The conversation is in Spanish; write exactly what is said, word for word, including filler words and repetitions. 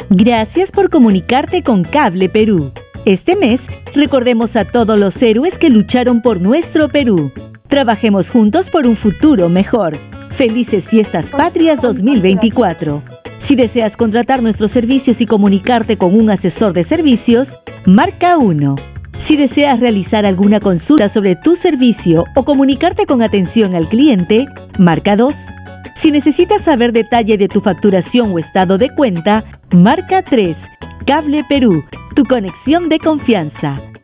Gracias por comunicarte con Cable Perú. Este mes, recordemos a todos los héroes que lucharon por nuestro Perú. Trabajemos juntos por un futuro mejor. Felices Fiestas Patrias dos mil veinticuatro. Si deseas contratar nuestros servicios y comunicarte con un asesor de servicios, marca uno. Si deseas realizar alguna consulta sobre tu servicio o comunicarte con atención al cliente, marca dos. Si necesitas saber detalle de tu facturación o estado de cuenta, marca tres. Cable Perú, tu conexión de confianza.